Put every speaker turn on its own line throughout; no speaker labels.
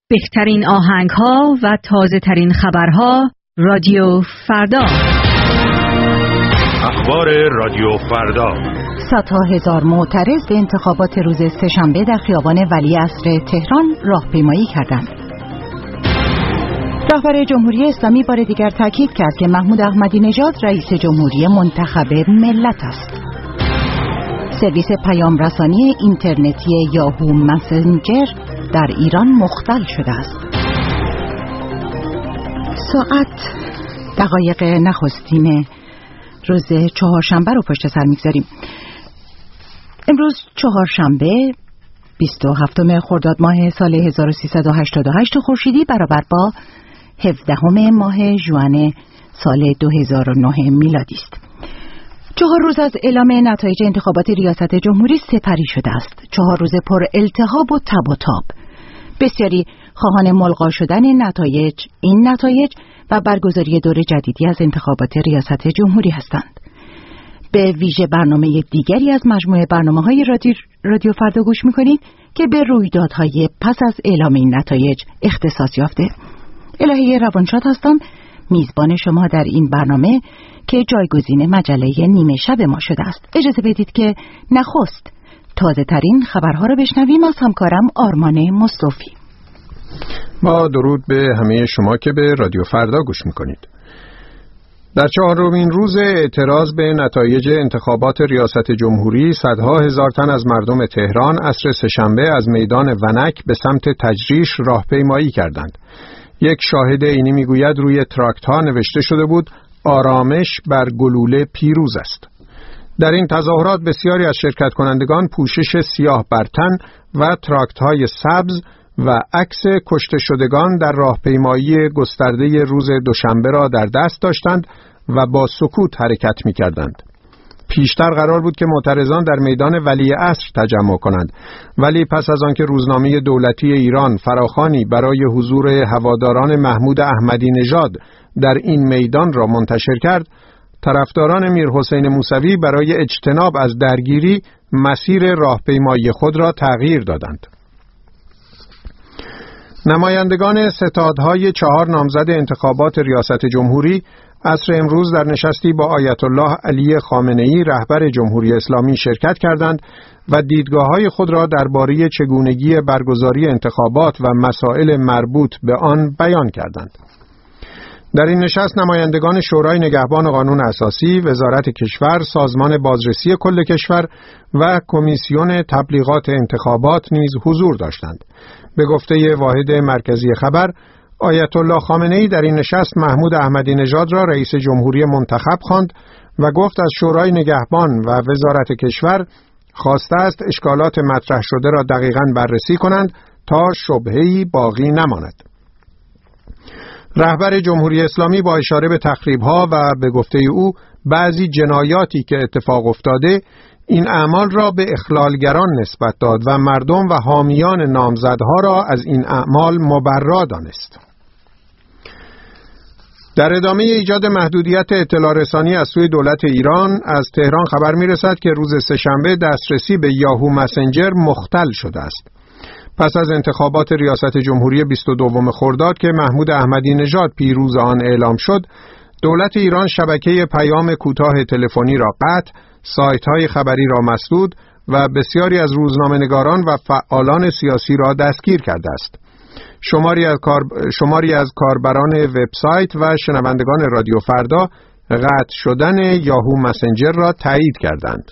بهترین آهنگ‌ها و تازه‌ترین خبرها رادیو فردا.
اخبار رادیو فردا.
صدها هزار معترض به انتخابات روز سه‌شنبه در خیابان ولیعصر تهران راهپیمایی کردند. رهبر جمهوری اسلامی بار دیگر تاکید کرد که محمود احمدی نژاد رئیس جمهوری منتخب ملت است. سرویس پیام رسانی اینترنتی یاهو مسنجر در ایران مختل شده است. ساعت دقایق نخستین روز چهارشنبه رو پشت سر میگذاریم. امروز چهارشنبه 27 خرداد ماه سال 1388 خورشیدی برابر با 17 ماه ژوئن سال 2009 میلادی است. 4 روز از اعلام نتایج انتخابات ریاست جمهوری سپری شده است. 4 روز پر التهاب و تب و تاب. بسیاری خواهان ملغا شدن این نتایج و برگزاری دور جدیدی از انتخابات ریاست جمهوری هستند. به ویژه برنامه دیگری از مجموعه برنامه‌های رادیو فردا گوش می‌کنید که به رویدادهای پس از اعلام این نتایج اختصاص یافته. الهه روانشاد هستم، میزبان شما در این برنامه که جایگزین مجله نیمه شب ما شده است. اجازه بدید که نخست تازه ترین خبرها را بشنویم از همکارم آرمان مصطفی.
با درود به همه شما که به رادیو فردا گوش میکنید. در 4مین روز اعتراض به نتایج انتخابات ریاست جمهوری، صدها هزار تن از مردم تهران عصر سه‌شنبه از میدان ونک به سمت تجریش راهپیمایی کردند. یک شاهد عینی میگوید روی تراکت ها نوشته شده بود آرامش بر گلوله پیروز است. در این تظاهرات بسیاری از شرکت کنندگان پوشش سیاه بر تن و تراکت های سبز و عکس کشته شدگان در راهپیمایی گسترده روز دوشنبه را در دست داشتند و با سکوت حرکت می کردند. پیشتر قرار بود که معترضان در میدان ولیعصر تجمع کنند، ولی پس از آنکه روزنامه دولتی ایران فراخوانی برای حضور هواداران محمود احمدی نژاد در این میدان را منتشر کرد، طرفداران میرحسین موسوی برای اجتناب از درگیری مسیر راهپیمایی خود را تغییر دادند. نمایندگان ستادهای 4 نامزد انتخابات ریاست جمهوری عصر امروز در نشستی با آیت الله علی خامنه‌ای رهبر جمهوری اسلامی شرکت کردند و دیدگاه‌های خود را درباره چگونگی برگزاری انتخابات و مسائل مربوط به آن بیان کردند. در این نشست نمایندگان شورای نگهبان قانون اساسی، وزارت کشور، سازمان بازرسی کل کشور و کمیسیون تبلیغات انتخابات نیز حضور داشتند. به گفته واحد مرکزی خبر، آیت الله خامنه‌ای در این نشست محمود احمدی نژاد را رئیس جمهوری منتخب خواند و گفت از شورای نگهبان و وزارت کشور خواسته است اشکالات مطرح شده را دقیقاً بررسی کنند تا شبهه‌ای باقی نماند. رهبر جمهوری اسلامی با اشاره به تخریب‌ها و به گفته او بعضی جنایاتی که اتفاق افتاده، این اعمال را به اخلالگران نسبت داد و مردم و حامیان نامزدها را از این اعمال مبرا دانست. در ادامه ایجاد محدودیت اطلاع رسانی از سوی دولت ایران، از تهران خبر می‌رسد که روز سه‌شنبه دسترسی به یاهو مسنجر مختل شده است. پس از انتخابات ریاست جمهوری 22 خرداد که محمود احمدی نژاد پیروز آن اعلام شد، دولت ایران شبکه پیام کوتاه تلفنی را قطع، سایت‌های خبری را مسدود و بسیاری از روزنامه‌نگاران و فعالان سیاسی را دستگیر کرده است. شماری از کاربران وبسایت و شنوندگان رادیو فردا قطع شدن یاهو مسنجر را تایید کردند.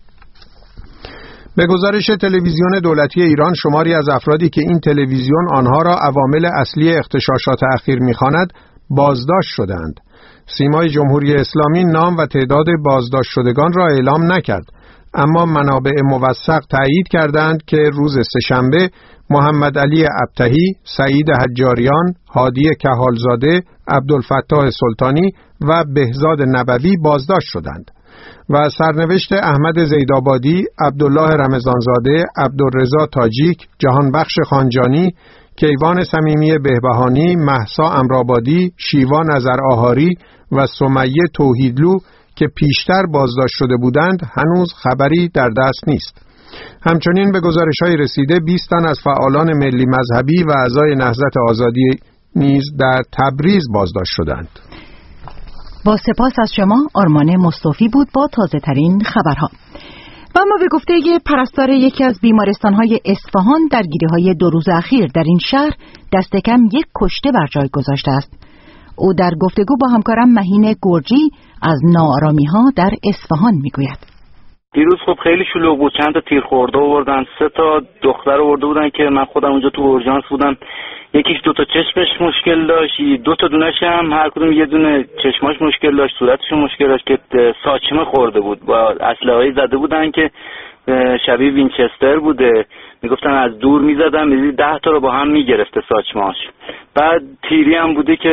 به گزارش تلویزیون دولتی ایران، شماری از افرادی که این تلویزیون آنها را عوامل اصلی اغتشاشات اخیر می‌خواند، بازداشت شدند. سیمای جمهوری اسلامی نام و تعداد بازداشت شدگان را اعلام نکرد، اما منابع موثق تایید کردند که روز سه‌شنبه محمد علی ابطحی، سعید حجاریان، هادی کهالزاده، عبدالفتاح سلطانی و بهزاد نبوی بازداشت شدند و سرنوشت احمد زیدآبادی، عبدالله رمضانزاده، عبدالرضا تاجیک، جهانبخش خانجانی، کیوان صمیمی بهبهانی، مهسا امرآبادی، شیوا نظرآهاری و سمیه توحیدلو که پیشتر بازداشت شده بودند هنوز خبری در دست نیست. همچنین به گزارش‌های رسیده 20 تن از فعالان ملی مذهبی و اعضای نهضت آزادی نیز در تبریز بازداشت شدند.
با سپاس از شما. آرمان مصطفی بود با تازه ترین خبرها. و اما به گفته پرستار یکی از بیمارستان‌های اصفهان، درگیری‌های 2 روز اخیر در این شهر دست کم 1 کشته بر جای گذاشته است. او در گفتگو با همکارم مهین گرجی از ناآرامی‌ها در اصفهان می‌گوید.
دیروز خب خیلی شلوغ بود، چند تا تیر خورده آوردن، 3 تا دختر آورده بودن که من خودم اونجا تو اورژانس بودم. یکیش 2 تا چشمش مشکل داشت، 2 تا دونش هم هر کدوم یه دونه چشماش مشکل داشت، صورتش مشکل داشت که ساچمه خورده بود. با اسلحه‌ای زده بودن که شبیه وینچستر بوده، میگفتن از دور میزدن، 10 تا رو با هم میگرفته ساچمه‌اش. بعد تیری هم بوده که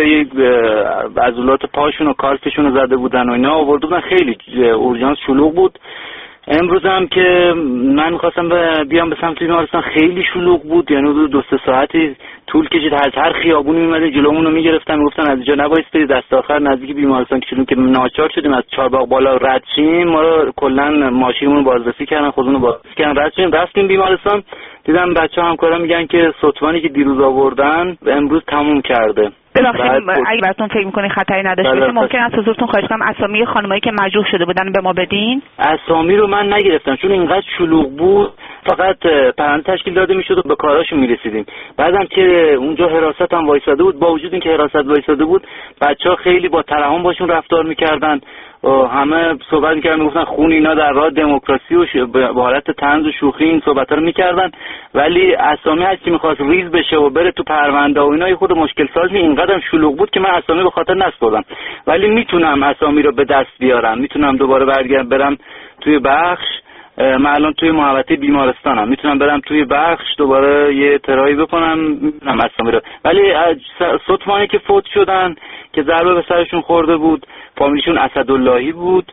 عضلات پاشون و کارتشون رو زده بودن و اینا آورده بودن. خیلی اورژانس شلوغ بود. امروز هم که من می‌خواستم بیام به سمت بیمارستان خیلی شلوغ بود، یعنی 2-3 ساعتی طول کشید. از هر خیابونی می‌اومدن جلومون رو می‌گرفتن، میگفتن از اینجا نبایستی، دست آخر نزدیک بیمارستان که ناچار شدیم از چهارباغ بالا رد شیم. ما رو کلاً ماشینمون رو بازرسی کردن، خودمون رو بازرسی کردن، رد شدیم، رفتیم بیمارستان. دیدم بچه‌ها همکارا میگن که ستوانی که دیروز آوردن امروز تموم کرده.
ببخشید اگه براتون فکر می‌کنید خطری نداشته باشه ممکن است حضورتون خواهش کنم اسامی خانمایی که مجروح شده بودن به ما بدین؟
اسامی رو من نگرفتم چون اینقدر شلوغ بود، فقط پرونده تشکیل داده میشد و به کاراشون میرسیدیم. بعدم که اونجا حراست هم وایساده بود، با وجود اینکه حراست وایساده بود بچه‌ها خیلی با ترحم باشون رفتار می‌کردن، همه صحبت می‌کردن، میگفتن خون اینا در راه دموکراسی و به حالت طنز و شوخی این صحبت‌ها رو می‌کردن. ولی اسامی هست که می‌خواست ریز بشه و بره تو پرونده و اینا خود مشکل ساز اینقدر شلوغ بود که من اسامی به خاطر نسپردم. ولی میتونم اسامی رو به دست بیارم، میتونم دوباره برم توی بخش. من الان توی محوطه بیمارستانم، میتونم برم توی بخش دوباره یه ترایی بکنم، میتونم اسامی رو. ولی ستمانی که فوت شدن که ضربه به سرشون خورده بود، فامیلیشون اسداللهی بود،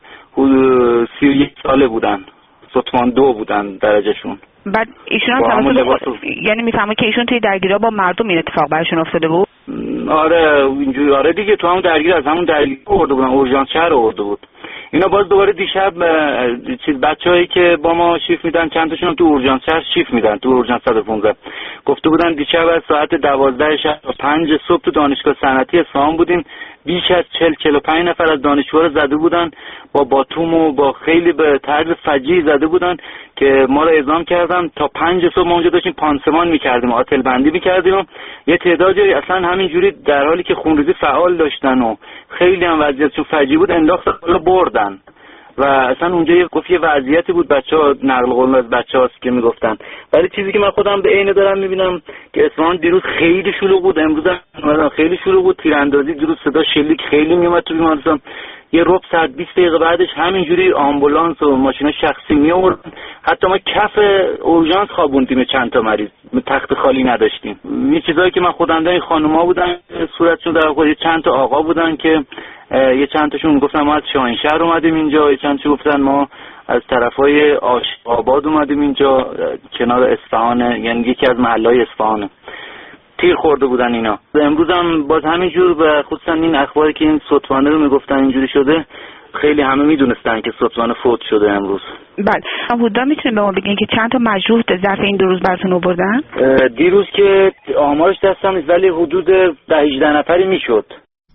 31 ساله بودن، ستمان 2 بودن درجهشون.
بعد ایشون هم یعنی میفهمه که ایشون توی درگیری‌ها با مردم این اتفاق براشون افتاده بود؟
آره اینجوری، آره دیگه، تو همون درگیر از همون درگیر آورده بودن، اورژانس شهر آورده بود. اینا باز دوباره دیشب بچه‌هایی که با ما شیفت میدن چند تاشون تو اورژانس شهر شیفت میدن، تو اورژانس 115 گفته بودن دیشب از ساعت 12 شب تا 5 صبح تو دانشگاه صنعتی اصفهان بودیم. بیش از 40-45 نفر از دانشجوها رو زده بودن، با باتوم و با خیلی به طرز فجیعی زده بودن که ما رو اعزام کردن. تا 5 صبح ما اونجا داشتیم پانسمان میکردیم، آتل بندی میکردیم و یه تعدادی اصلا همینجوری در حالی که خونریزی فعال داشتن و خیلی هم وضعیتشون فجیع بود انداختن رو بردن. و اصلا اونجا یه وضعیتی بود، بچه‌ها نقل قول از بچه‌هاست که میگفتن. ولی چیزی که من خودم به عینه دارم میبینم که اصفهان دیروز خیلی شلوغ بود، امروز هم خیلی شلوغ بود. تیراندازی دیروز صدا شلیک خیلی میومد تو بیمارستان. یه ربع ساعت 20 دقیقه بعدش همینجوری آمبولانس و ماشینا شخصی میآوردن. حتی ما کف اورژانس خوابوندیم چند تا مریض، تخت خالی نداشتیم. این چیزایی که من خودم این خانوما بودن صورتشون در خود، چند تا آقا بودن که یه چند تاشون گفتن ما از شاهینشهر اومدیم اینجا، یه چند تا گفتن ما از طرفای آباد اومدیم اینجا کنار اصفهان، یعنی یکی از محلهای اصفهانه. تیر خورده بودن اینا. امروز هم باز همینجور، و خصوصا این اخباری که این ستوانه رو میگفتن اینجوری شده، خیلی همه میدونستن که ستوانه فوت شده امروز.
بله. حدودا میتونید به ما بگین که چند تا مجروح ظرف این 2 روز براتون آوردن؟
دیروز که آمارش دستم نیست ولی حدود 18 نفری میشد.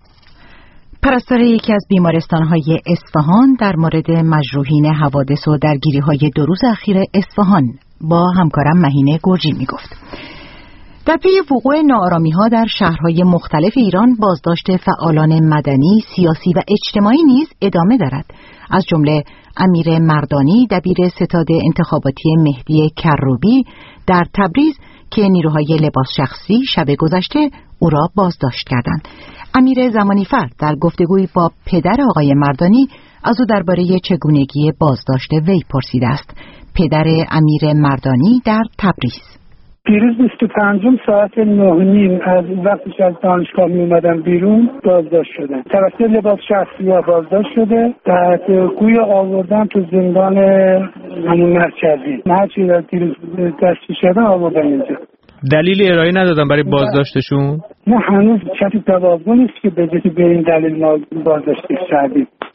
پرستار یکی از بیمارستان‌های اصفهان در مورد مجروحین حوادث و درگیری‌های 2 روز اخیر اصفهان با همکارم مهین گرجی میگفت. در پی وقوع ناآرامی‌ها در شهرهای مختلف ایران، بازداشت فعالان مدنی، سیاسی و اجتماعی نیز ادامه دارد. از جمله امیر مردانی، دبیر ستاد انتخاباتی مهدی کروبی در تبریز که نیروهای لباس شخصی شب گذشته او را بازداشت کردند. امیر زمانیفر در گفتگویی با پدر آقای مردانی از او درباره چگونگی بازداشت وی پرسیده است. پدر امیر مردانی در تبریز:
دیروز 25 ساعت 9:30 از وقتی که از دانشگاه می اومدن بیرون بازداشت شدن. توسط لباس شخصی ها بازداشت شده، بعد گویا آوردن تو زندان همون مرکزی. هرچی دیروز دستی شده آوردن اینجا.
دلیلی ارائه ندادن برای بازداشتشون؟
نه هنوز کسی توافق نیست که به این دلیل ما بازداشتش کردیم.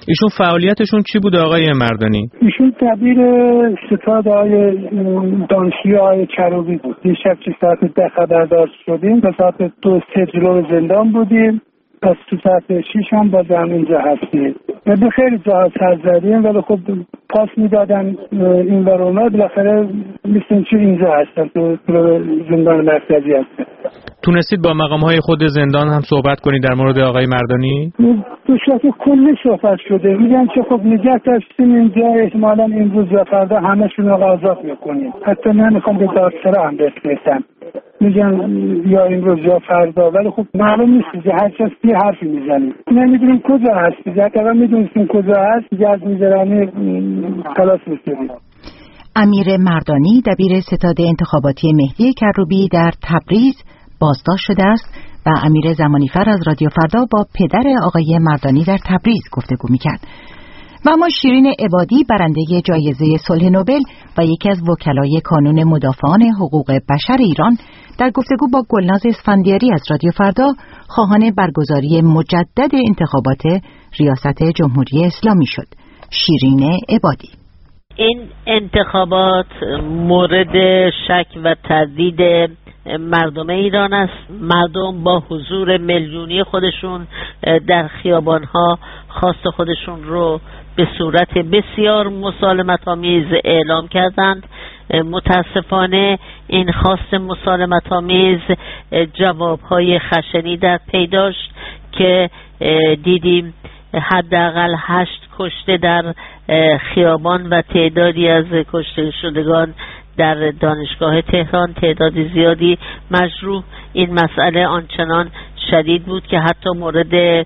ایشون فعالیتشون چی بود آقای مردانی؟
ایشون دبیر ستاد آقای دانشجوی آقای کروبی بود. دیشب که ساعت 10 خبردار شدیم و ساعت 2 جلو زندان بودیم. پس تو ساعت 6 هم باز اینجا هستیم. به خیلی جاها سر زدیم ولی خب پاس میدادن این ور اونا، بالاخره مثل چی اینجا هستن، تو زندان مرکزی هستن.
تونستید با مقام‌های خود زندان هم صحبت کنید در مورد آقای مردانی؟
به صورت کلی صحبت شده، میگن که خب نگه داشتیم اینجا، احتمالاً امروز یا فردا همشون رو آزاد میکنیم، حتی نمیخوام به دادسرا هم بفرستن، میگن یا امروز یا فردا، ولی خب معلوم نیست که هر کس یه حرفی میزنه، نمیدونیم کجا هست. اگر میدونستیم کجا هست دیگه از میزرانی خلاص میشدیم.
امیر مردانی دبیر ستاد انتخاباتی مهدی کروبی در تبریز بازداشت شده است و امیر زمانیفر از رادیو فردا با پدر آقای مردانی در تبریز گفتگو میکرد. و اما شیرین عبادی برنده جایزه صلح نوبل و یکی از وکلای کانون مدافعان حقوق بشر ایران در گفتگو با گلناز اسفندیاری از رادیو فردا خواهان برگزاری مجدد انتخابات ریاست جمهوری اسلامی شد. شیرین عبادی:
این انتخابات مورد شک و تردید مردم ایران است. مردم با حضور میلیونی خودشون در خیابانها خواست خودشون رو به صورت بسیار مسالمت‌آمیز اعلام کردند. متاسفانه این خواست مسالمت‌آمیز جوابهای خشنی در پی داشت که دیدیم حداقل 8 کشته در خیابان و تعدادی از کشته شدگان در دانشگاه تهران، تعداد زیادی مجروح. این مسئله آنچنان شدید بود که حتی مورد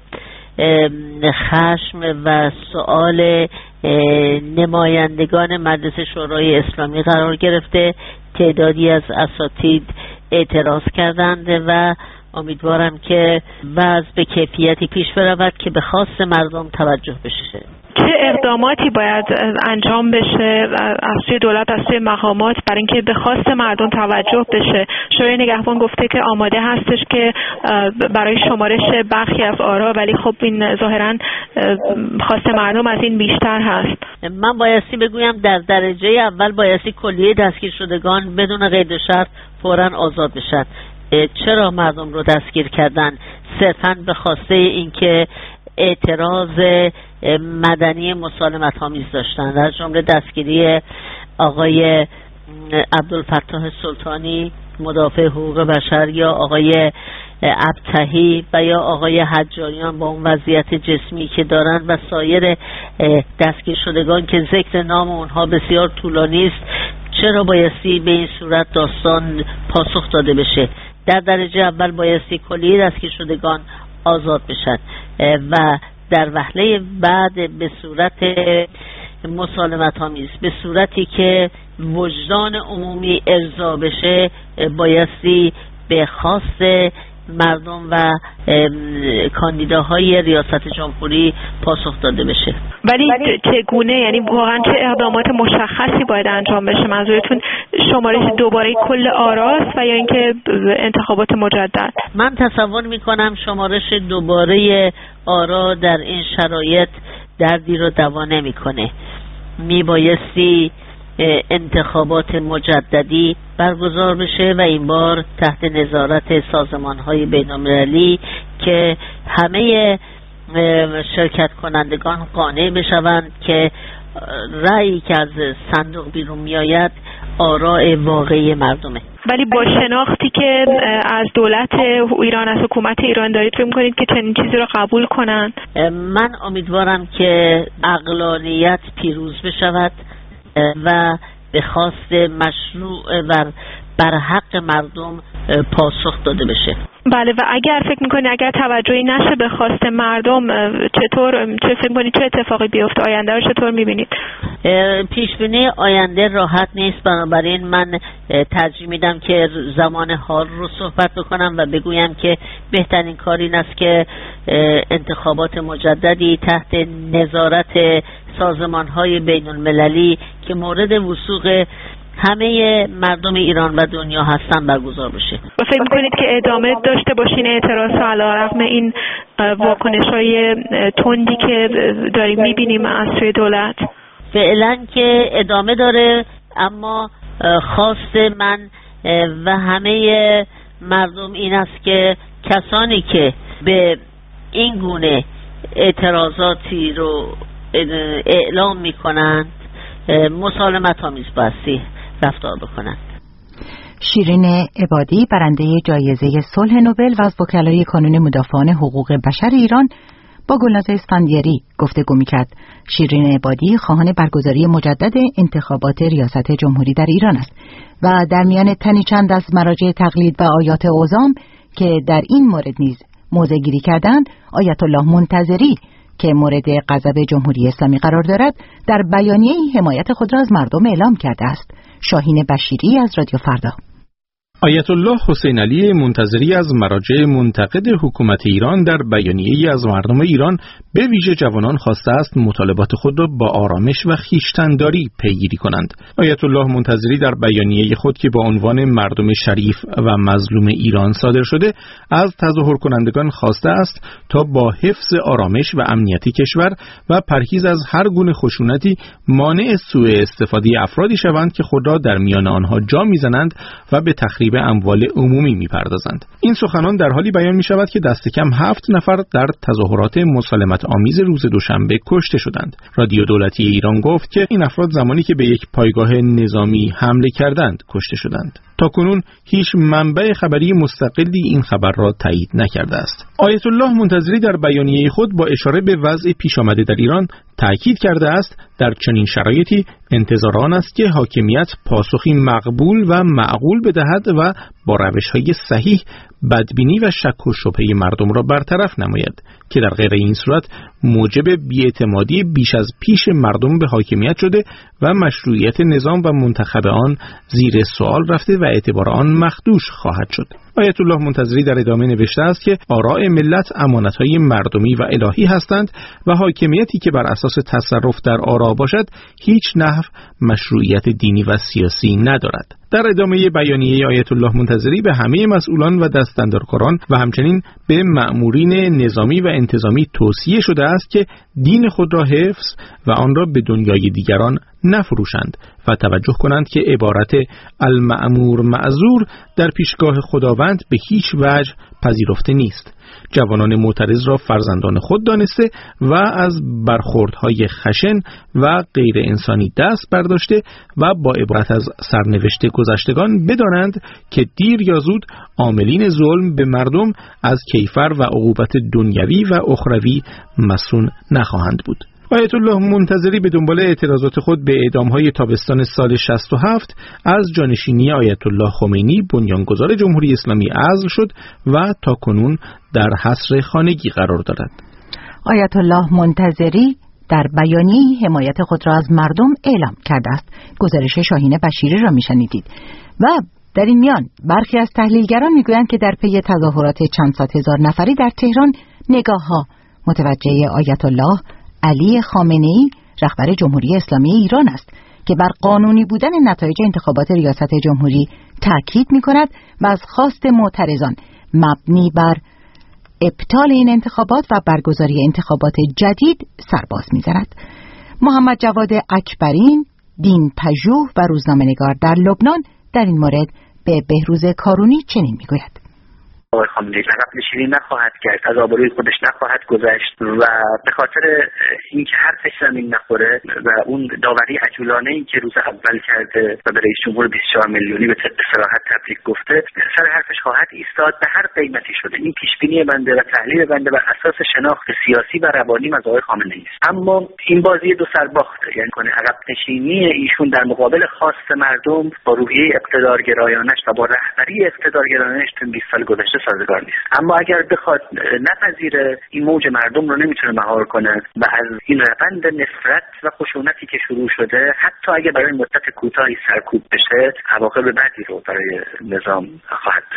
خشم و سؤال نمایندگان مجلس شورای اسلامی قرار گرفته. تعدادی از اساتید اعتراض کردند و امیدوارم که وضع به کیفیتی پیش برود که به خواست مردم توجه بشه.
چه اقداماتی باید انجام بشه از سوی دولت، از سوی مقامات برای اینکه به خواست مردم توجه بشه؟ شورای نگهبان گفته که آماده هستش که برای شمارش برخی از آرا، ولی خب این ظاهراً خواست مردم از این بیشتر هست.
من بایستی بگویم در درجه اول بایستی کلیه دستگیر شدگان بدون قید و شرط فوراً آزاد بشن. چرا مردم رو دستگیر کردن؟ صرفاً به خواسته اینکه اعتراض مدنی مسالمت‌آمیز داشتن، در جمله دستگیری آقای عبدالفتاح سلطانی مدافع حقوق بشر یا آقای ابتهی و یا آقای حجاریان با اون وضعیت جسمی که دارند و سایر دستگیر شدگان که ذکر نام اونها بسیار طولانی است. چرا بایستی به این صورت داستان پاسخ داده بشه؟ در درجه اول بایستی کلیه دستگیر شدگان آزاد بشن و در وهله بعد به صورت مسالمت‌آمیز، به صورتی که وجدان عمومی ارضا بشه، بایستی به خواست مردم و کاندیداهای ریاست جمهوری پاسخ داده بشه.
ولی چگونه؟ یعنی واقعا چه اقدامات مشخصی باید انجام بشه؟ منظورتون شمارش دوباره کل آراست و یا اینکه انتخابات مجدد؟
من تصور میکنم شمارش دوباره آرا در این شرایط دردی رو دوا نمیکنه. میبایستی انتخابات مجددی برگزار بشه و این بار تحت نظارت سازمان‌های بین‌المللی که همه شرکت کنندگان قانع بشوند که رأیی که از صندوق بیرون میآید آراء واقعی مردمه.
ولی با شناختی که از دولت ایران، از حکومت ایران دارید، فکر می‌کنید که چنین چیزی رو قبول کنند؟
من امیدوارم که عقلانیت پیروز بشود و به خواست مشروع و بر حق مردم پاسخ داده بشه.
بله، و اگر فکر می‌کنید اگر توجهی نشه به خواست مردم، چه فکر می‌کنید چه اتفاقی بیفته؟ آینده رو چطور می‌بینید؟
پیش بینی آینده راحت نیست، بنابراین من ترجیح میدم که زمان حال رو صحبت بکنم و بگویم که بهترین کار این است که انتخابات مجددی تحت نظارت سازمان‌های بین‌المللی که مورد وثوق همه مردم ایران و دنیا هستن برگزار بشه.
و فکر می‌کنید که ادامه داشته باشین اعتراض علیرغم این واکنش‌های تندی که داریم می‌بینیم از سوی دولت؟
فعلا که ادامه داره، اما خواست من و همه مردم این است که کسانی که به این گونه اعتراضاتی رو اعلام میکنند مسالمت آمیز باستی رفتار بکنند.
شیرین عبادی، برنده جایزه صلح نوبل و از وکلای کانون مدافعان حقوق بشر ایران، با گلناز اسفندیاری گفتگو میکرد. شیرین عبادی خواهان برگزاری مجدد انتخابات ریاست جمهوری در ایران است و در میان تنی چند از مراجع تقلید و آیات اعظام که در این مورد نیز موضع گیری کردند، آیت الله منتظری که مورد غضب جمهوری اسلامی قرار دارد، در بیانیه‌ای حمایت خود را از مردم اعلام کرده است. شاهین بشیری از رادیو فردا.
آیت الله حسین علی منتظری از مراجع منتقد حکومت ایران در بیانیه‌ای از مردم ایران به ویژه جوانان خواسته است مطالبات خود را با آرامش و خویشتن‌داری پیگیری کنند. آیت الله منتظری در بیانیه خود که با عنوان مردم شریف و مظلوم ایران صادر شده، از تظاهر کنندگان خواسته است تا با حفظ آرامش و امنیت کشور و پرهیز از هر گونه خشونتی مانع سوء استفاده افرادی شوند که خود را در میان آنها جا می‌زنند و به تخریب اموال عمومی می‌پردازند. این سخنان در حالی بیان می‌شود که دست کم 7 نفر در تظاهرات مسالمت آمیز روز دوشنبه کشته شدند. رادیو دولتی ایران گفت که این افراد زمانی که به یک پایگاه نظامی حمله کردند کشته شدند. تاکنون هیچ منبع خبری مستقلی این خبر را تایید نکرده است. آیت الله منتظری در بیانیه خود با اشاره به وضع پیش آمده در ایران تأکید کرده است در چنین شرایطی انتظار آن است که حاکمیت پاسخی مقبول و معقول بدهد و با روش‌های صحیح بدبینی و شک و شبهه مردم را برطرف نماید که در غیر این صورت موجب بی‌اعتمادی بیش از پیش مردم به حاکمیت شده و مشروعیت نظام و منتخب آن زیر سوال رفته و اعتبار آن مخدوش خواهد شد. آیت الله منتظری در ادامه نوشته است که آراء ملت امانت‌های مردمی و الهی هستند و حاکمیتی که بر اساس تصرف در آرا باشد هیچ نحو مشروعیت دینی و سیاسی ندارد. در ادامه بیانیه آیت الله منتظری به همه مسئولان و دستاندرکاران و همچنین به مأمورین نظامی و انتظامی توصیه شده است که دین خود را حفظ و آن را به دنیای دیگران نفروشند و توجه کنند که عبارت المأمور معذور در پیشگاه خداوند به هیچ وجه پذیرفته نیست. جوانان معترض را فرزندان خود دانسته و از برخوردهای خشن و غیر انسانی دست برداشته و با عبارت از سرنوشت گذشتگان بدانند که دیر یا زود عاملین ظلم به مردم از کیفر و عقوبت دنیوی و اخروی مسئول نخواهند بود. آیت الله منتظری به دنبال اعتراضات خود به اعدام‌های تابستان سال 67 از جانشینی آیت الله خمینی بنیانگذار جمهوری اسلامی عزل شد و تاکنون در حصر خانگی قرار دارد.
آیت الله منتظری در بیانیه حمایت خود را از مردم اعلام کرده است. گزارش شاهین بشیری را میشنیدید. و در این میان برخی از تحلیلگران میگویند که در پی تظاهرات چند صد هزار نفری در تهران نگاه‌ها متوجه آیت الله علی خامنه‌ای رهبر جمهوری اسلامی ایران است که بر قانونی بودن نتایج انتخابات ریاست جمهوری تاکید می‌کند و از خواست معترضان مبنی بر ابطال این انتخابات و برگزاری انتخابات جدید سرباز می‌زند. محمد جواد اکبرین، دین پژوه و روزنامه‌نگار در لبنان در این مورد به بهروز کارونی چنین می‌گوید:
آقای خامنه‌ای عقب نشینی نخواهد کرد، از آبروی خودش نخواهد گذشت و به خاطر اینکه حرفش زمین نخوره و اون داوری عجولانه‌ای که روز اول کرده و به رئیس جمهور 24 میلیونی به صراحت تبریک گفته، سر حرفش خواهد ایستاد به هر قیمتی شده. این پیشبینی بنده و تحلیل بنده بر اساس شناخت سیاسی و روانی از آقای خامنه‌ای است. اما این بازی دو سرباخته، یعنی کنه عقب نشینی ایشون در مقابل خواست مردم با روحیه اقتدارگرایانش و با رهبری اقتدارگرایانش تو 20 سال گذشته سازگار نیست. اما اگر بخواد نپذیره، این موج مردم رو نمیتونه مهار کنه و از این روند نفرت و خشونتی که شروع شده حتی اگر برای مدت کوتاهی سرکوب بشه عواقب بدی رو برای نظام خواهد داشت.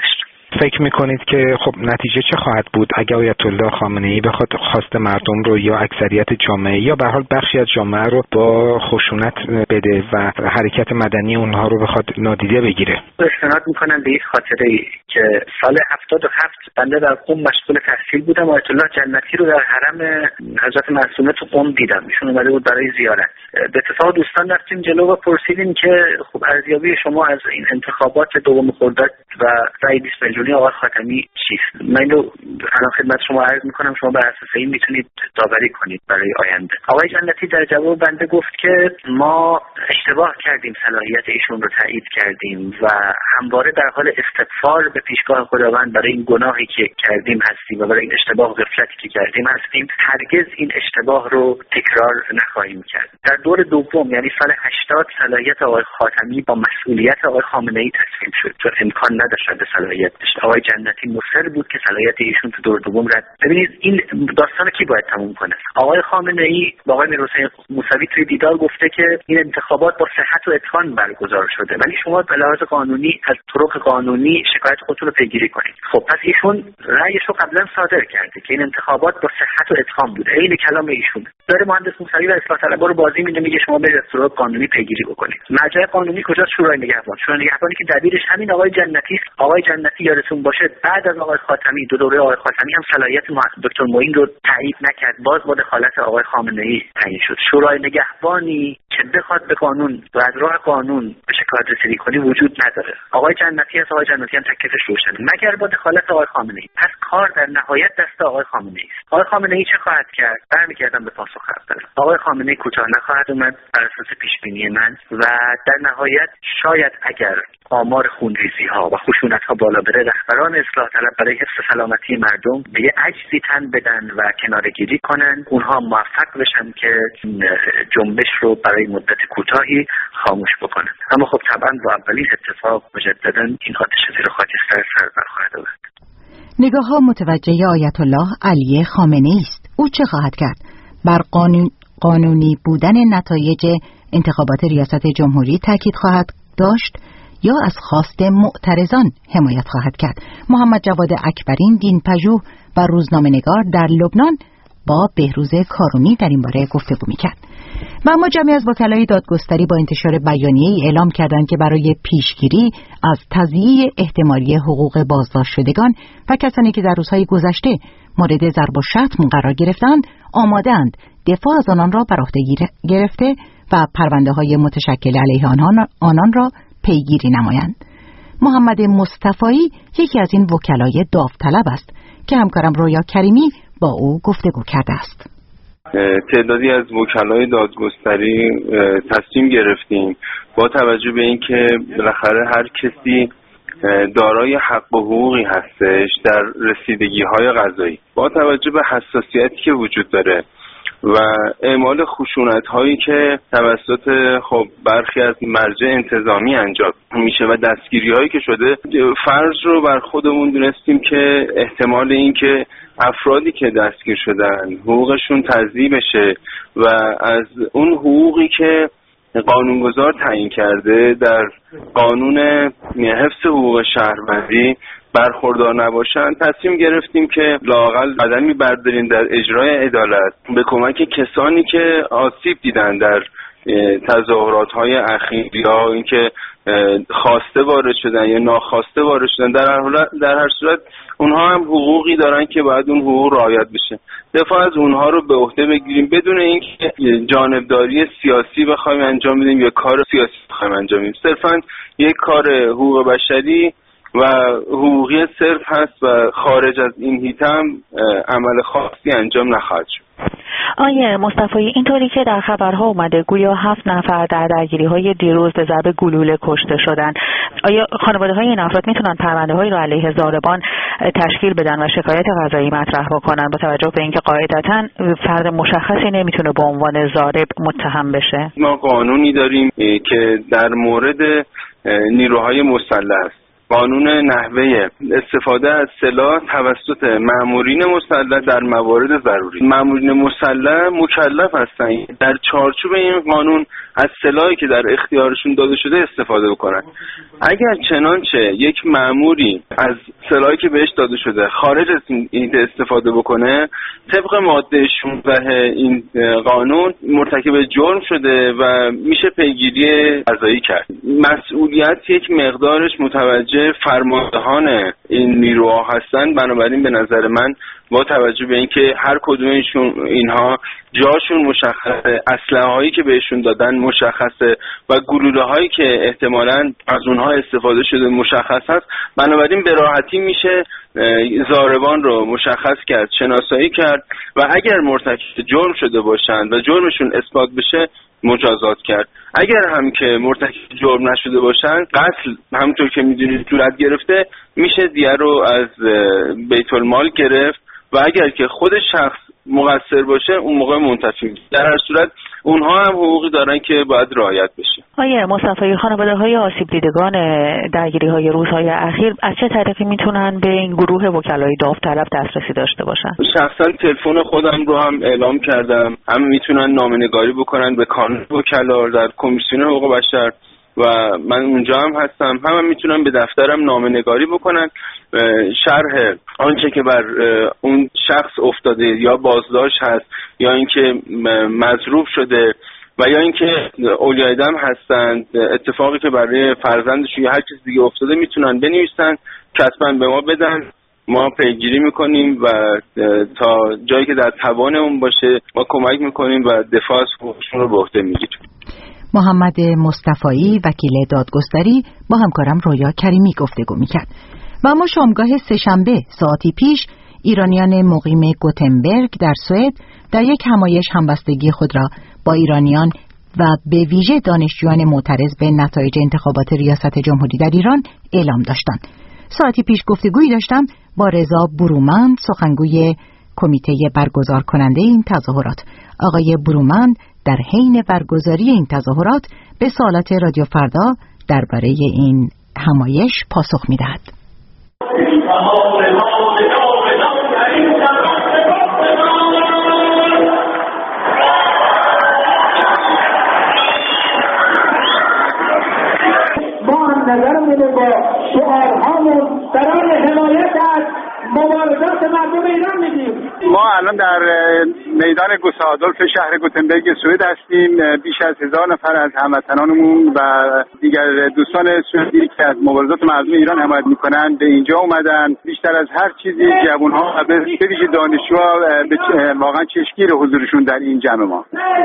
فکر میکنید که خب نتیجه چه خواهد بود اگر آیت الله خامنه‌ای بخواد خواست مردم رو یا اکثریت جامعه یا به هر حال بخشی از جامعه رو با خشونت بده و حرکت مدنی اونها رو بخواد نادیده بگیره؟
استناد میکنم به این خاطره که سال 77 بنده در قم مشغول تحصیل بودم. آیت الله جنتی رو در حرم حضرت معصومه تو قم دیدم. ایشون اومده بود برای زیارت. به اتفاق دوستان رفتیم جلو و پرسیدیم که خب ارزیابی شما از این انتخابات دوم خرداد و رأی 20 میلیونی آقای خاتمی چیست؟ من رو الان خدمت شما عرض میکنم، شما بر اساس این میتونید داوری کنید برای آینده. آقای جنتی در جواب بنده گفت که ما اشتباه کردیم، صلاحیت ایشون رو تایید کردیم و همواره در حال استغفار به پیشگاه خداوند برای این گناهی که کردیم هستیم و برای این اشتباه و غفلتی که کردیم هستیم. هرگز این اشتباه رو تکرار نخواهیم کرد. در دور دوم یعنی سال 80 صلاحیت آقای خاتمی با مسئولیت آقای خامنه‌ای تسلیم شد، چون امکان نداشت به صلاحیت داشت. آقای جنتی مصر بود که صلاحیت ایشون تو دور دوم رد. ببینید این داستان کی باید تموم کنه؟ آقای خامنه‌ای با آقای میرحسین موسوی توی دیدار گفته که این انتخابات با صحت و اتقان برگزار شده، ولی شما به لحاظ قانونی از طرق قانونی شکایت خودتون رو پیگیری کنید. خب پس ایشون رأیش رو قبلا صادر کرده که این انتخابات با صحت و اتقان بوده. عین کلام ایشون. داره مهندس موسوی و اصلاح طلبها رو بازی میده، میگه شما برید از طرق قانونی پیگیری بکنید. مرجع قانونی کجاست؟ شورای نگهبان. شورای نگهبانی که دبیرش همین آقای جنتی است. آقای جنتی یادتون باشه بعد از آقای خاتمی دو دوره آقای خاتمی هم صلاحیت دکتر معین رو تایید نکرد، باز با دخالت آقای خامنه‌ای تعیین شد. شورای نگهبانی که بخواد به قانون و از راه قانون به شکایت رسیدگی کنی وجود نداره. آقای جنتی آقای جنتی هم تکلیفش روشنه، مگر با دخالت آقای خامنه‌ای. پس کار در نهایت دست آقای خامنه‌ای است. آقای خامنه‌ای چه خواهد کرد؟ برمیگردم به پاسخ اول. آقای خامنه‌ای کوتاه نخواهد اومد بر اساس پیش بینی من و در نهایت شاید اگر آمار خونریزی‌ها و خشونت‌ها بالا بره، رهبران اصلاح طلب برای حفظ سلامتی مردم به یه عجزی تن بدن و کناره‌گیری کنن، اونها موفق بشن که جنبش رو برای مدت کوتاهی خاموش بکنن. اما خب طبعا با اولین اتفاق مجددا این آتش زیر خاکستر سر خواهد آورد.
نگاه‌ها متوجه آیت الله علی خامنه‌ای است. او چه خواهد کرد؟ بر قانونی بودن نتایج انتخابات ریاست جمهوری تاکید خواهد داشت یا از خواست معترضان حمایت خواهد کرد؟ محمد جواد اکبرین، دینپژوه و روزنامه‌نگار در لبنان با بهروز کارونی در این باره گفتگو می‌کرد. و اما جمعی از وکلای دادگستری با انتشار بیانیه‌ای اعلام کردند که برای پیشگیری از تضییع احتمالی حقوق بازداشت شدگان و کسانی که در روزهای گذشته مورد ضرب و شتم قرار گرفتند آماده‌اند دفاع از آنان را بر عهده گرفته و پرونده‌های متشکل علیه آنان را پیگیری نمایند. محمد مصطفی یکی از این وکلای داوطلب است که همکارم رویا کریمی با او گفتگو کرده است.
تعدادی از وکلای دادگستری تصمیم گرفتیم با توجه به اینکه بالاخره هر کسی دارای حق و حقوقی هستش در رسیدگی‌های قضایی، با توجه به حساسیتی که وجود داره و اعمال خشونت‌هایی که توسط برخی از مرجع انتظامی انجام میشه و دستگیری‌هایی که شده، فرض رو بر خودمون دونستیم که احتمال این که افرادی که دستگیر شدن حقوقشون تضییع بشه و از اون حقوقی که قانونگذار تعیین کرده در قانون حفظ حقوق شهروندی برخوردار نباشند، تصمیم گرفتیم که لااقل قدمی برداریم در اجرای عدالت به کمک کسانی که آسیب دیدن در تظاهرات‌های اخیر یا اینکه خواسته وارد شدن یا ناخواسته وارد شدن. در هر صورت اونها هم حقوقی دارن که باید اون حقوق رعایت بشه. دفاع از اونها رو به عهده بگیریم بدون اینکه جانبداری سیاسی بخوایم انجام بدیم یا کار سیاسی بخوایم انجام بدیم. صرفاً یک کار حقوق بشری و حقوقی صرف هست و خارج از این حیطه هم عمل خاصی انجام نخواهد شد.
آیه مصطفی، اینطوری که در خبرها اومده گویا 7 نفر در درگیری‌های دیروز به ضرب گلوله کشته شدن، آیا خانواده‌های این افراد میتونن پرونده‌هایی رو علیه ضاربان تشکیل بدن و شکایت قضایی مطرح بکنن با توجه به اینکه قاعدتاً فرد مشخصی نمیتونه به عنوان ضارب متهم بشه؟
ما قانونی داریم که در مورد نیروهای مسلح است. قانون نحوه استفاده از سلاح توسط مامورین مسلح در موارد ضروری. مامورین مسلح مکلف هستند در چارچوب این قانون از سلاحی که در اختیارشون داده شده استفاده بکنن. اگر چنانچه یک مأموری از سلاحی که بهش داده شده خارج از این استفاده بکنه، طبق ماده 16 این قانون مرتکب جرم شده و میشه پیگیری قضایی کرد. مسئولیت یک مقدارش متوجه فرماندهان این نیروها هستن. بنابراین به نظر من با توجه به اینکه هر کدوم اینها جاشون مشخصه، اسلحه‌هایی که بهشون دادن مشخصه و گلوله‌هایی که احتمالاً از اونها استفاده شده مشخص است، بنابراین به راحتی میشه ضاربان رو مشخص کرد، شناسایی کرد و اگر مرتکب جرم شده باشند و جرمشون اثبات بشه مجازات کرد. اگر هم که مرتکب جرم نشده باشند، قتل همونطور که میدونید صورت گرفته، میشه دیه رو از بیت المال گرفت و اگر که خود شخص مقصر باشه اون موقع منتفی. در هر صورت اونها هم حقوقی دارن که باید رعایت بشه.
آقای مصطفی، خانواده‌های آسیب دیدگان درگیری‌های روزهای اخیر از چه طریقی میتونن به این گروه وکلای داوطلب دسترسی داشته باشن؟
شخصا تلفن خودم رو هم اعلام کردم. هم میتونن نامه‌نگاری بکنن به کانون وکلا در کمیسیون حقوق بشر و من اونجا هم هستم. هم میتونن به دفترم نامه‌نگاری بکنن، شرح آنچه که بر اون شخص افتاده یا بازداشت هست یا اینکه مضروب شده و یا اینکه اولیای دم هستند، اتفاقی که برای فرزندشون یا هر کس دیگه افتاده میتونن بنویسن، کتباً به ما بدن، ما پیگیری میکنیم و تا جایی که در توان اون باشه ما کمک میکنیم و دفاع از حقوقشون رو به عهده میگیریم.
محمد مصطفی، وکیل دادگستری، با همکارم رویا کریمی گفتگو میکرد. و اما شامگاه سه‌شنبه ساعتی پیش ایرانیان مقیم گوتنبرگ در سوئد در یک همایش همبستگی خود را با ایرانیان و به ویژه دانشجویان معترض به نتایج انتخابات ریاست جمهوری در ایران اعلام داشتند. ساعتی پیش گفتگویی داشتم با رضا برومند، سخنگوی کمیته برگزار کننده این تظاهرات. آقای برومند در حین برگزاری این تظاهرات به سوالات رادیو فردا درباره این همایش پاسخ می‌دهد.
ما هم نظرمون با شعارهامون برای حمایت از مبارزات مردم ایران میدیم.
ما الان در میدان گوسادولف شهر گوتنبرگ سوئد هستیم. بیش از 1000 نفر از هموطنانمون و دیگر دوستان سوئدی که از مبارزات مردم ایران حمایت میکنن به اینجا اومدن. بیشتر از هر چیزی جوان‌ها و به ویژه دانشجوها واقعا چشمگیر حضورشون در این جمع ما.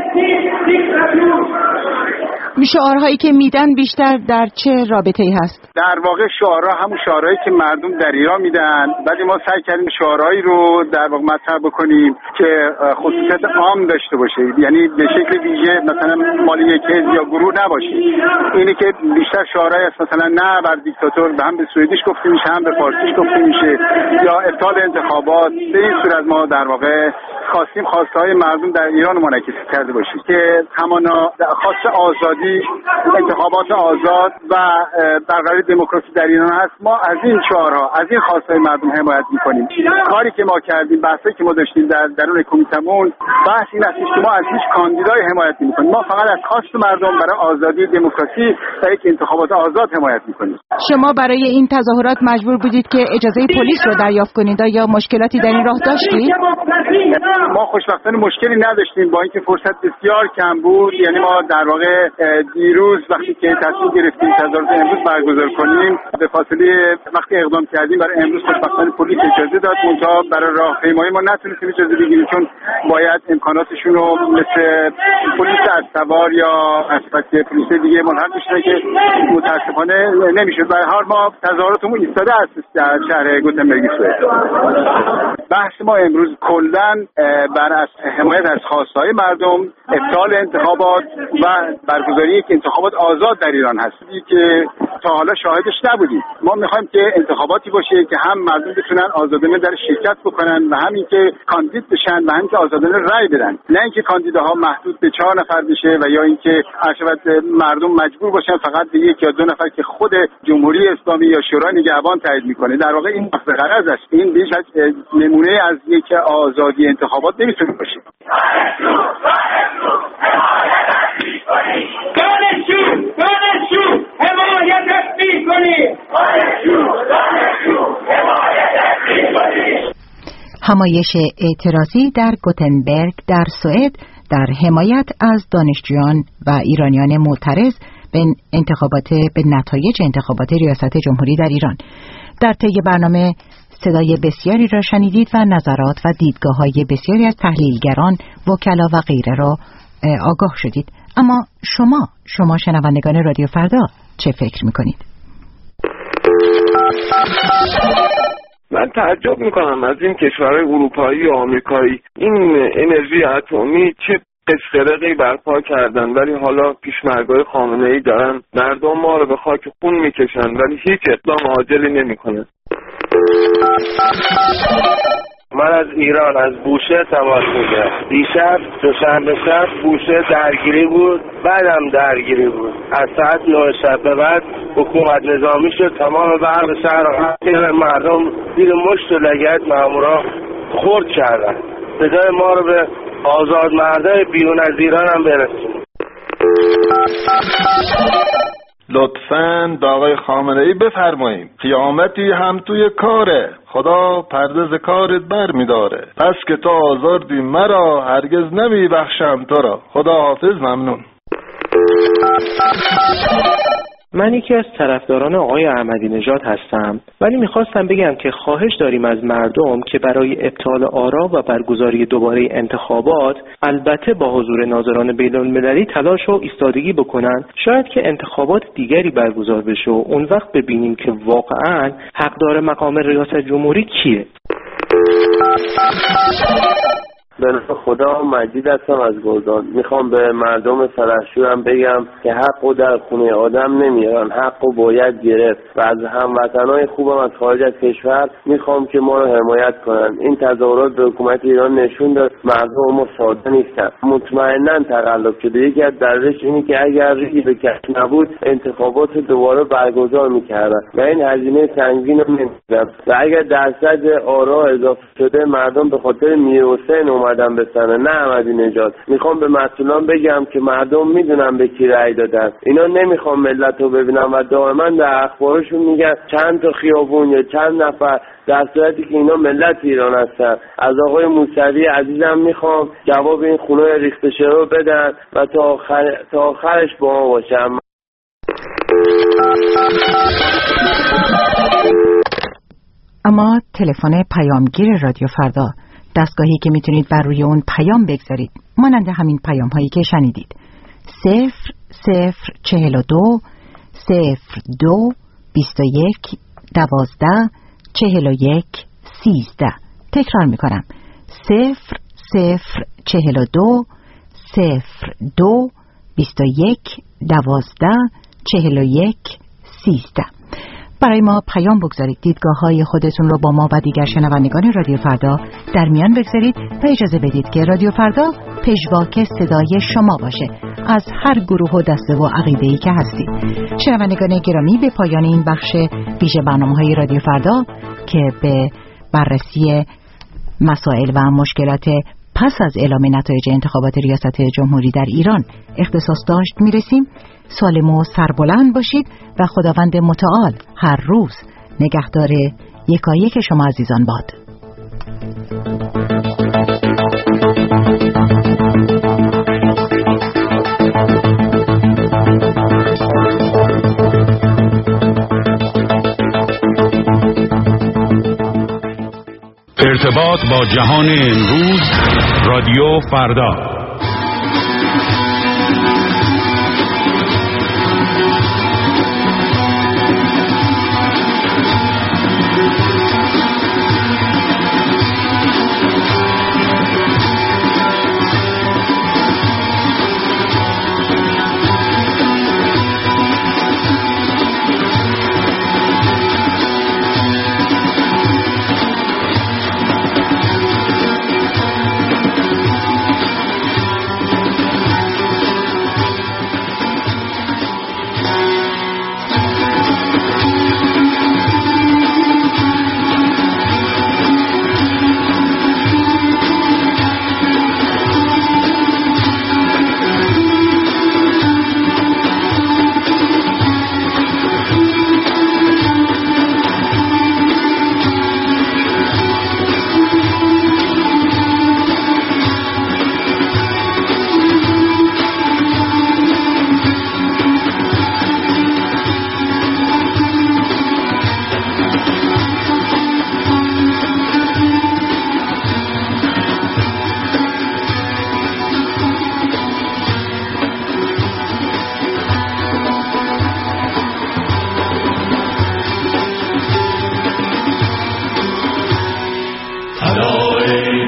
شعارهایی که میدن بیشتر در چه رابطه‌ای هست؟
در واقع شعارها همون شعارهایی که مردم در ایران میدن، ولی ما سعی کردیم شعارهایی رو در واقع مطرح بکنیم که خصوصیت عام داشته باشه، یعنی به شکل ویژه مثلا مال یک حزب یا گروه نباشه. اینه که بیشتر شعارهایی است مثلا نه بر دیکتاتور، به هم به سوئدیش گفته میشه هم به فارسیش گفته میشه، یا ابطال انتخابات. به این صورت ما در واقع خواستیم خواستهای مردم در ایران منعکس کرده باشیم که همانا خواست آزادی، انتخابات آزاد و برقراری دموکراسی در ایران هست. ما از این شعارها، از این خواستهای مردم حمایت میکنیم. کاری که ما کردیم، بحثی که ما داشتیم در درون کمیتمون، بحث این است که ما از هیچ کاندیدای حمایت نمیکنیم. ما فقط از خواست مردم برای آزادی، دموکراسی و یک انتخابات آزاد حمایت میکنیم.
شما برای این تظاهرات مجبور بودید که اجازه پلیس رو دریافت کنید یا مشکلاتی در این راه داشتید؟
ما خوشبختانه مشکلی نداشتیم، با اینکه فرصت بسیار کم بود. یعنی ما در واقع دیروز وقتی که تصمیم گرفتیم تظاهرات امروز برگزار کنیم، به فاصله وقتی اقدام کردیم برای امروز خوشبختانه پلیس اجازه داد. منتها برای راهپیمایی ما نتونستیم اجازه بگیریم چون باید امکاناتشون رو مثل پلیس اسوار یا اسباب پلیس دیگه ملحق بشه که متاسفانه نمیشه. به هر حال ما تظاهراتمون ایستاده است در شهر گوتنبرگ سوئد. بحث ما امروز کلا بر حمایت از خواستهای مردم، ابطال انتخابات و برگزاری یک انتخابات آزاد در ایران هست که تا حالا شاهدش نبودیم. ما میخوایم که انتخاباتی باشه که هم مردم بتونن آزادانه در شرکت بکنن و همین که کاندید بشن و همین که آزادانه رأی بدن، نه اینکه کاندیداها محدود به 4 نفر بشه و یا اینکه مردم مجبور باشن فقط به 1 یا 2 نفر که خود جمهوری اسلامی یا شورای نگهبان تایید میکنه. در واقع این به غرض است. این بیش از نمونه از یک آزادی انتخابات نمیتونه باشه.
همایش اعتراضی در گوتنبرگ در سوئد در حمایت از دانشجویان و ایرانیان معترض به نتایج انتخابات ریاست جمهوری در ایران. در طی برنامه صدای بسیاری را شنیدید و نظرات و دیدگاه‌های بسیاری از تحلیلگران، وکلا و غیره را آگاه شدید. اما شما شنوندگان رادیو فردا چه فکر می‌کنید؟
من تعجب میکنم از این کشورهای اروپایی و آمریکایی، این انرژی اتمی چه قشقرقی برپا کردن، ولی حالا پیشمرگای خامنه‌ای دارن مردم ما رو به خاک خون میکشن ولی هیچ اقدام عاجلی نمیکنن.
من از ایران از بوشهر تماس میگیرم. دیشب دوشنبه شب بوشهر درگیری بود، بعدم درگیری بود. از ساعت 9 شب به بعد حکومت نظامی شد، تمام برق شهر را مردم زیر مشت و لگد مامورا خرد کردن. صدای ما رو به آزاد مردای بیرون از ایران هم برسون.
لطفاً به آقای خامنه‌ای بفرمایید قیامتی هم توی کاره، خدا پرده ز کارت بر می‌داره، پس که تو آزردی مرا هرگز نمیبخشم تو را. خدا حافظ. ممنون.
من یکی از طرفداران آقای احمدی نژاد هستم، ولی میخواستم بگم که خواهش داریم از مردم که برای ابطال آرا و برگزاری دوباره انتخابات البته با حضور ناظران بین‌المللی تلاش و ایستادگی بکنن، شاید که انتخابات دیگری برگزار بشه و اون وقت ببینیم که واقعاً حقدار مقام ریاست جمهوری کیه.
به نام خدا مجید هستم از گلدان. میخوام به مردم سلحشورم بگم که حقو در خونه آدم نمیارن، حقو باید گرفت و از هموطنای خوبم از خارج از کشور میخوام که ما رو حمایت کنن. این تظاهرات به حکومت ایران نشون داد مردم ما ساده نیستن، مطمئناً تقلب شده. یکی از دلایلش اینه که اگر ریگی به کش نبود انتخابات دوباره برگزار میکردن و این هزینه سنگین رو نمیدن و اگر درصد آرا اضافه شده مردم به خاطر میرحسین اومدن بسنه، نه احمدی نژاد. میخوام به مسئولان بگم که مردم میدونن به کی رأی دادن، اینا نمیخوام ملت رو ببینن و دائما در اخبارشون میگن چند تا خیابون یا چند نفر، در صورتی که اینا ملت ایران هستن. از آقای موسوی عزیزم میخوام جواب این خونه ریخته شده رو بدن و تا آخرش با ما باشم.
اما تلفن پیامگیر رادیو فردا، دستگاهی که میتونید بر روی اون پیام بگذارید، مانند همین پیام هایی که شنیدید. 0042 02 21 12 41 13. تکرار میکنم. 0042 02 21 12 41 13. برای ما پیام بگذارید، دیدگاه‌های خودتون رو با ما و دیگر شنوندگان رادیو فردا در میان بگذارید و اجازه بدید که رادیو فردا پژواک صدای شما باشه از هر گروه و دسته و عقیده‌ای که هستید. شنوندگان گرامی، به پایان این بخش ویژه برنامه‌های رادیو فردا که به بررسی مسائل و مشکلات پس از اعلام نتایج انتخابات ریاست جمهوری در ایران اختصاص داشت میرسیم. سالم و سربلند باشید و خداوند متعال هر روز نگهدار یکایک شما عزیزان باد.
ارتباط با جهان امروز، رادیو فردا.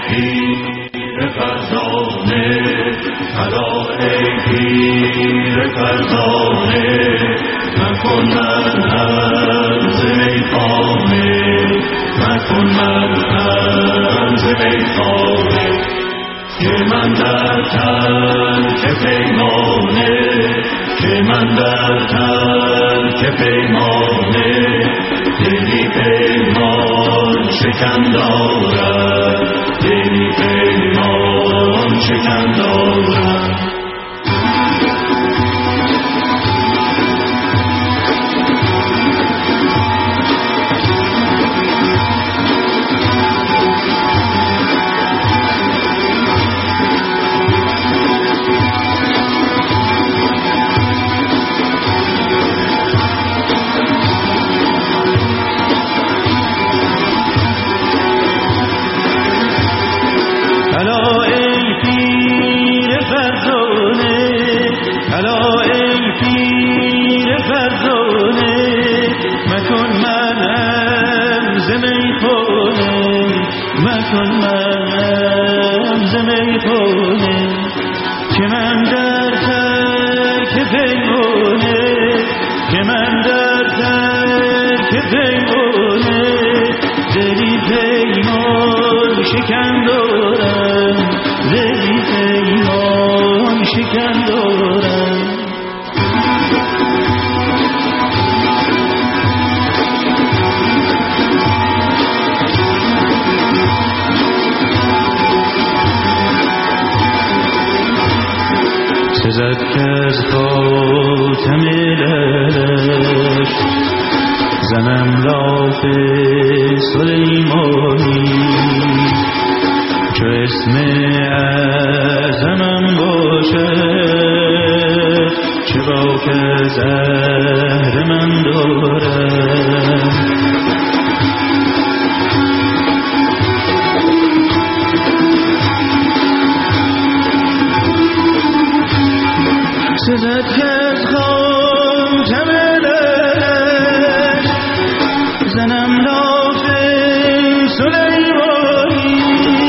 پیر فرزانه الا ای پیر فرزانه مکن مرهم ز میخانه مکن مرهم ز میخانه که من در ترک پیمانه که من در ترک پیمانه دلی پیمان شکن دارد دلی پیمان شکن دارد
سزد که از خاتم لش زنم لاف سلیمانی چو اسم اعظمم باشد چه باک زهر من دارد سزد که از خاتم لش زنم لاف سلیمانی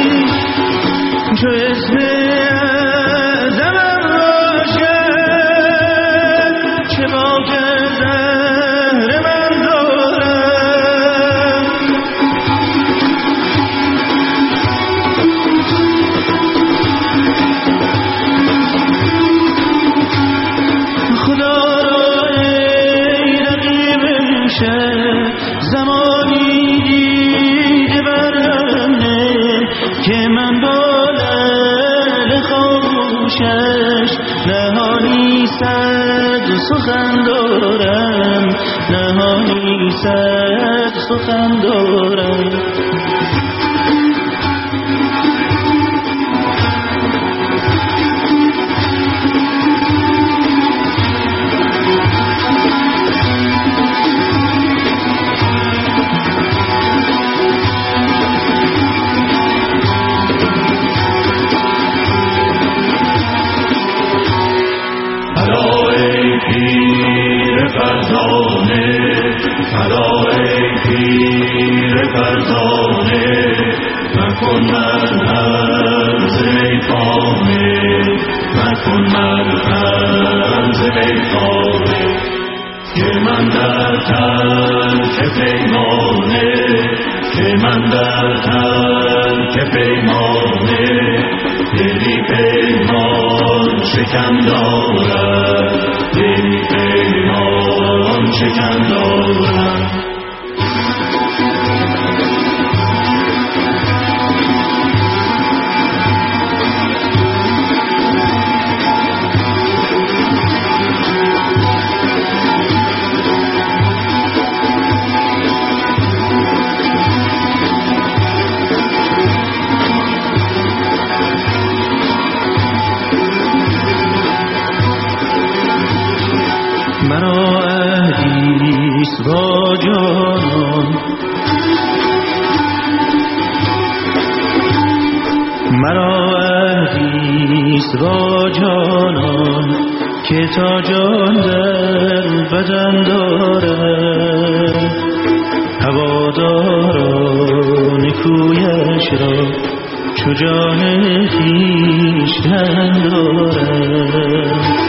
چو اسم اعظمم باشد چه باک زهر من دارد خدا را ای رقیب شب زمانی دیده برم نه که من با لعل خاموشش نهانی صد سخن دارم نهانی صد سخن دارم
الا ای پیر فرزانه مکن مرهم ز میخانه مکن مرهم ز میخانه که من در ترک پیمانه که من در ترک پیمانه دلی پیمان شکن دارد دلی پیمان شکن دارد
مرا عهدیست با جانان مرا عهدیست با جانان که تا جان در بدن دارد هواداران کویش را چو چو جان خویشتن دارم.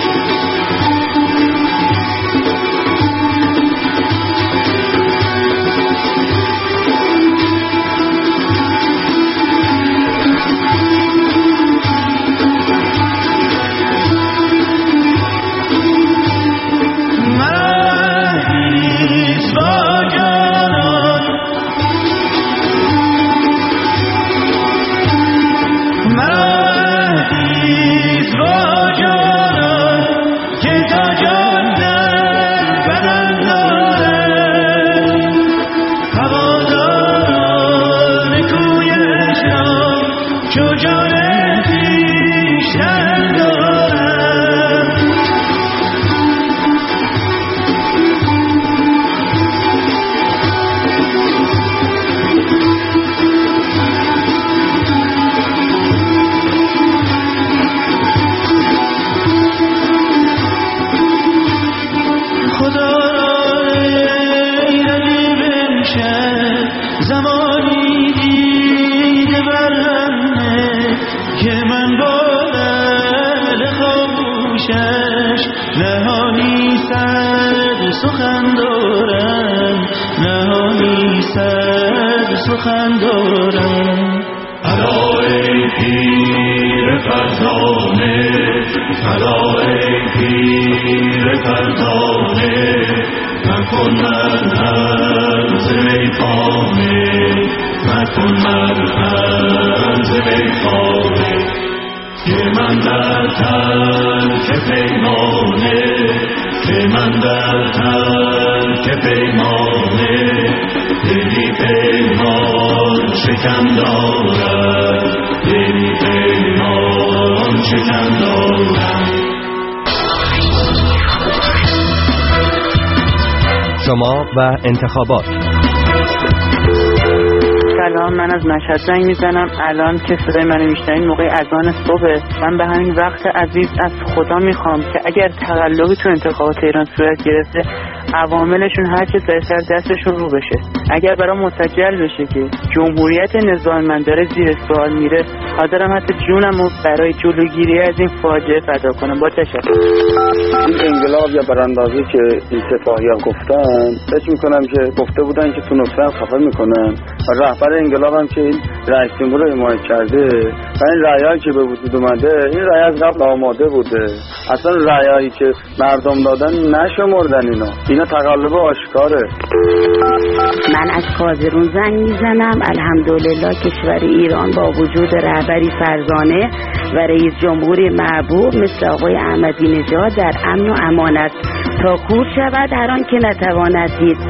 شما و انتخابات.
سلام، من از مشهد زنگ میزنم. الان که صدای منو میشنوین موقع اذان صبح. من به همین وقت عزیز از خدا میخوام که اگر تقلبی تو انتخابات ایران صورت گرفته عواملشون هر چه سریعتر دستشون رو بشه. اگر برام مسجل بشه که جمهوریت نظاممند داره زیر سوال میره، حاضرم حتی جونمو برای جلوگیری از این فاجعه فدا کنم. با تشکر.
این انقلاب یا براندازی که این سپاهیان گفتن، فکر میکنم که گفته بودن که تو نطفه هم خفه میکنن و رهبر انقلاب هم که این رئیس جمهور رو حمایت کرده و این رأیایی که به وجود اومده، این رأی از قبل آماده بوده. اصلا رأیایی که مردم دادن نشمردن، اینا تقلب آشکاره.
من از کازرون زنگ میزنم. الحمدلله کشور ایران با وجود رهبری فرزانه و رئیس جمهوری محبوب مثل آقای احمدی نژاد در امن و امانت تا کور شود هر آن که نتواند دید.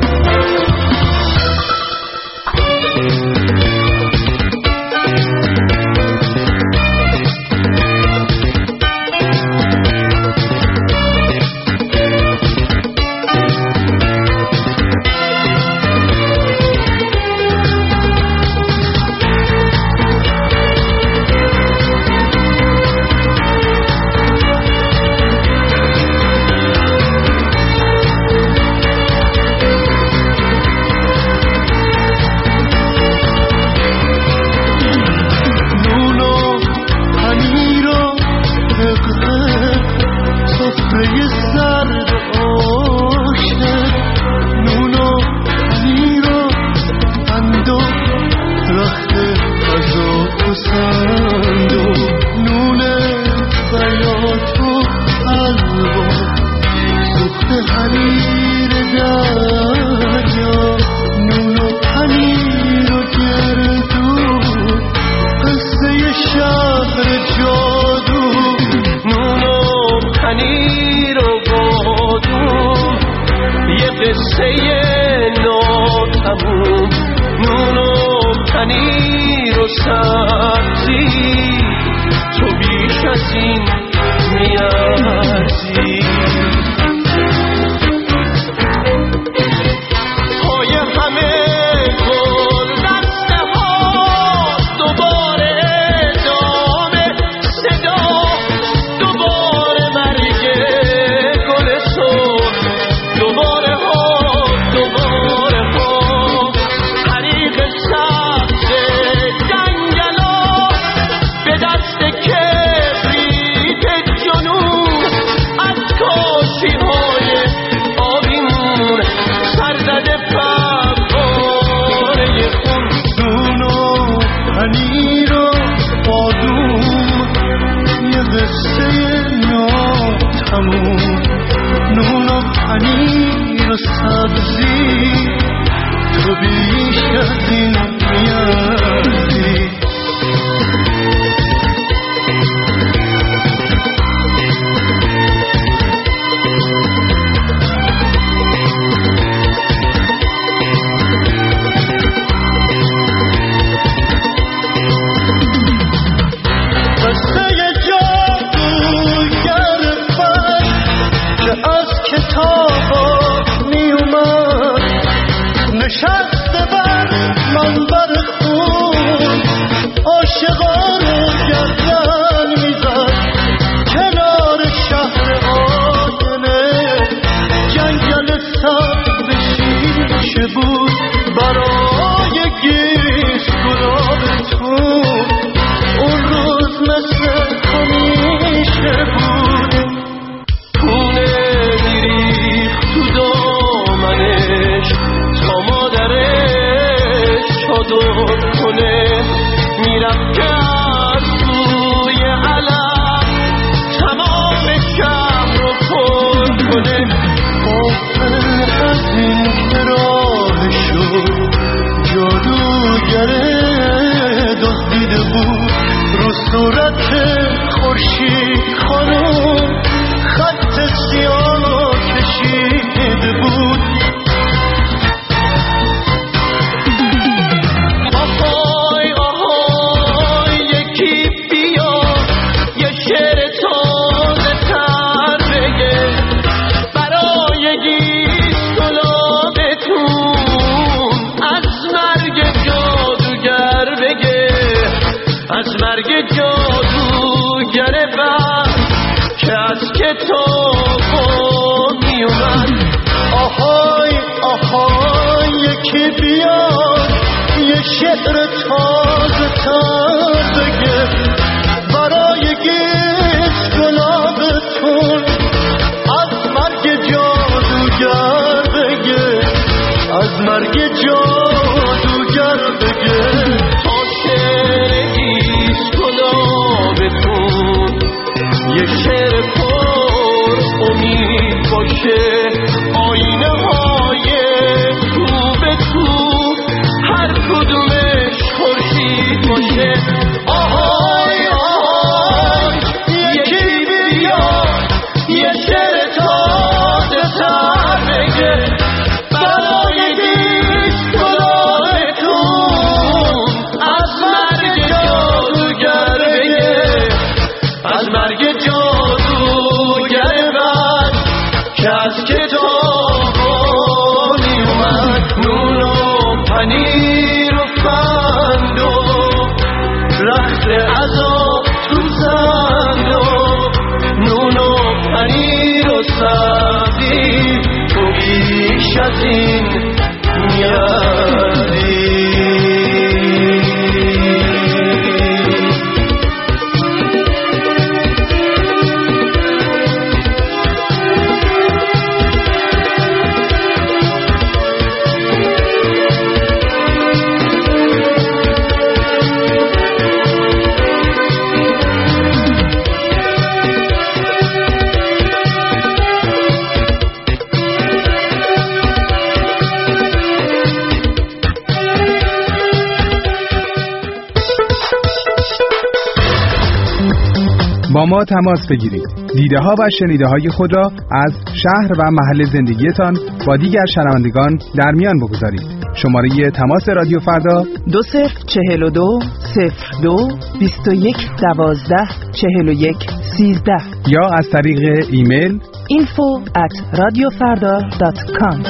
پنیر و سبزی تو بیش از این نیازی. نشسته بر منبر خون عاشقا رو گردن میزد کنار شهر آینه. جنگل سبز شیشه بود برای گیس گلابتون. اون روز مثل همیشه بود. خونه میریخت تو دامنش تا مادرش چادر کنه. میرفت که از توی علم تمام شهر رو پر کنه. غافل از این که راهشو جادوگر دزدیده بود. رو صورت خورشید خانم خط سیاه کشیده بود. کتاب می اومد. آهای آهای یکی بیاد یه شعر تازه تر بگه برای گیس گلابتون. از مرگ جادوگر بگه، از مرگ جادوگر بگه. تا شعر گیس گلابتون یه شعر امید باشه. آینه های تو به تو هر کدومش خورشید باشه. آهای آهای یکی بیا یه شعر تازه تر بگه برای گیس گلابتون. از مرگ جادوگر بگه، از مرگ جادوگر بد که از کتابا می اومد. نون و پنیر و قند و رخت عذاب تو زند و نون و پنیر و سبزی تو بیش از این نیازی.
با ما تماس بگیرید. دیده ها و شنیده های خود را از شهر و محل زندگیتان با دیگر شنوندگان در میان بگذارید. شماره تماس رادیو فردا
2042 02 21 12 41 13
یا از طریق ایمیل
info@radiofarda.com.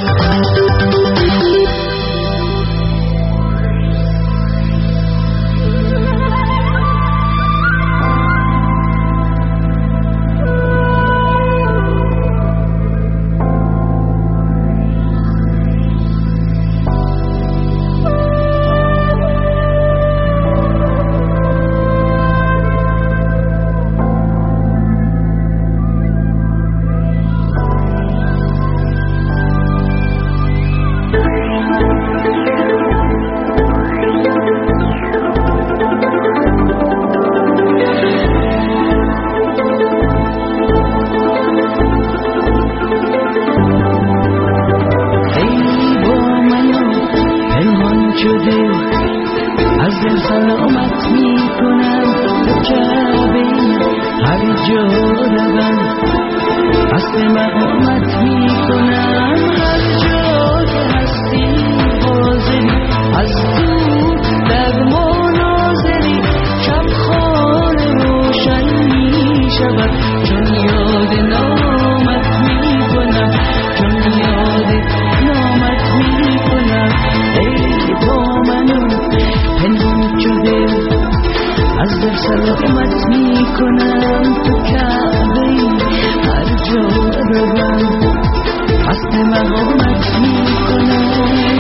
سلامت میکنم به کعبه هر جا روم قصد مقامت میکنم هر جا که هستی حاضری از دور در مناظری شبخانه روشن میشود چون یاد نامت میکنم چون یاد نامت میکنم ای با منو پنهان شده از دل سلامت میکنم تو کعبه هر جا روم قصد مقامت میکنم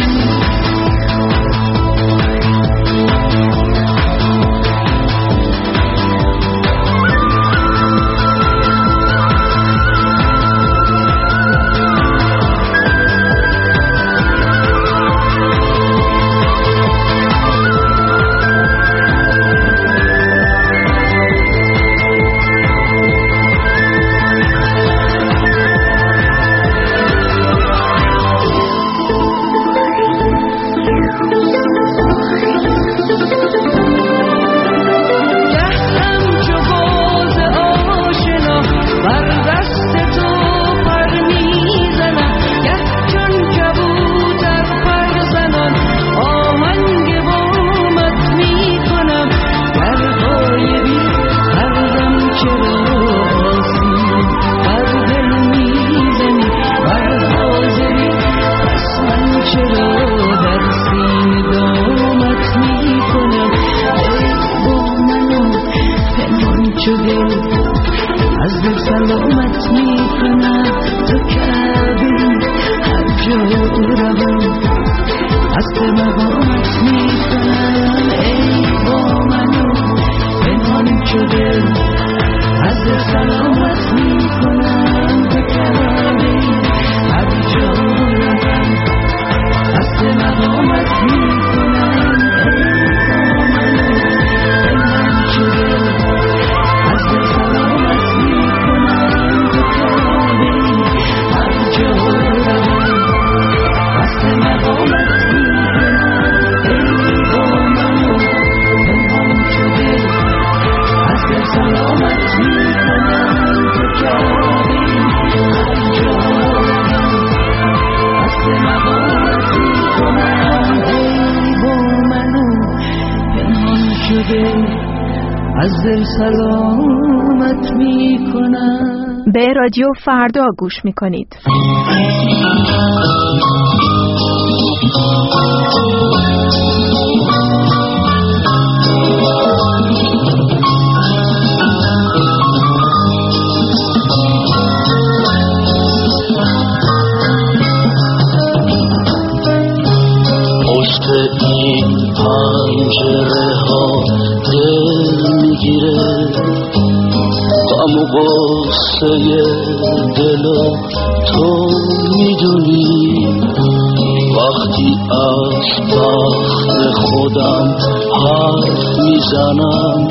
سلامت میکنم.
به رادیو فردا گوش میکنید.
پشت این پنجره ها دل میگیره غم و غصه دل تو میدونی وقتی از بخت خودم حرف میزنم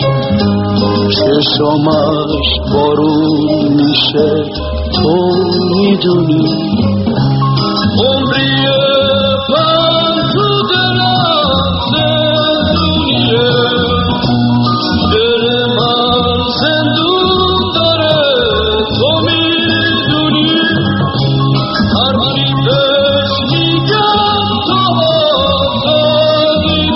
چشمش بارون میشه تو میدونی عمریه من تو دلم زندونیه دل من زندون داره تو میدونی هرچی بهش میگم تو آزادی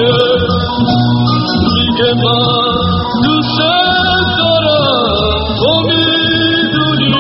دیگه من دوست دارم تو میدونی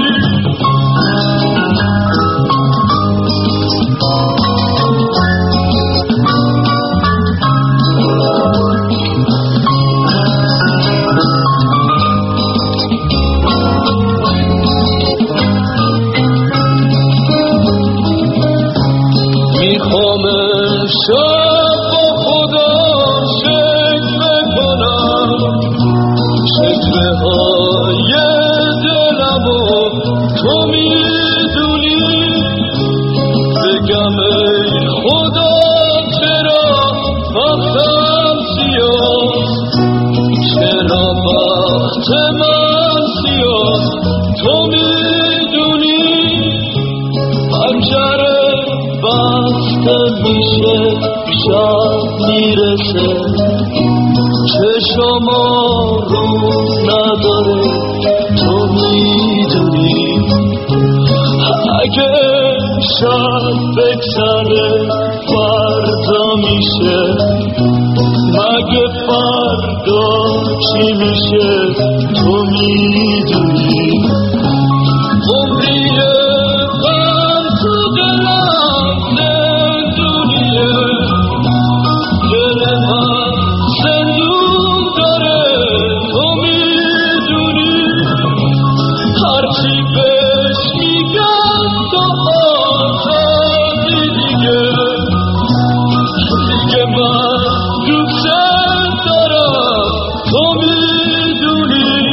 میشه شب میرسه شما رو نداره تو میدونی اگه شب بگذره فردا میشه مگه فردا چی میشه تو میدونی عمریه من تو دلم زندونیه دل من زندون داره تو میدونی هرچی بهش میگم تو آزادی دیگه دیگه من دوست دارم تو میدونی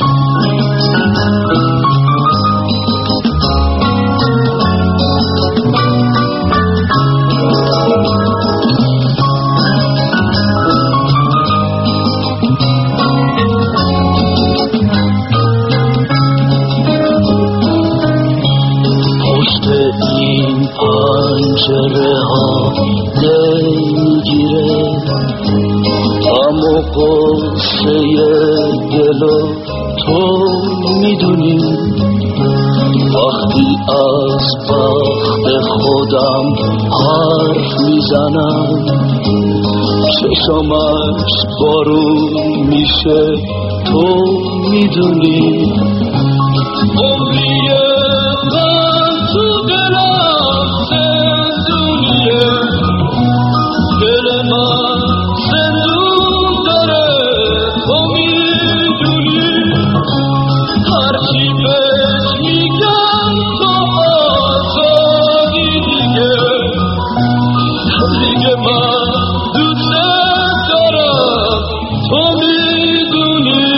پشت این پنجره ها نمیگیره اما قصه دلو تو میدونی وقتی از بخت خودم حرف میزنم چشمش بارون میشه تو میدونی عمریه من تو دلم زندونیه دل من زندون داره تو میدونی هرچی بهش میگم تو آزادی دیگه دیگه من دوست دارم تو میدونی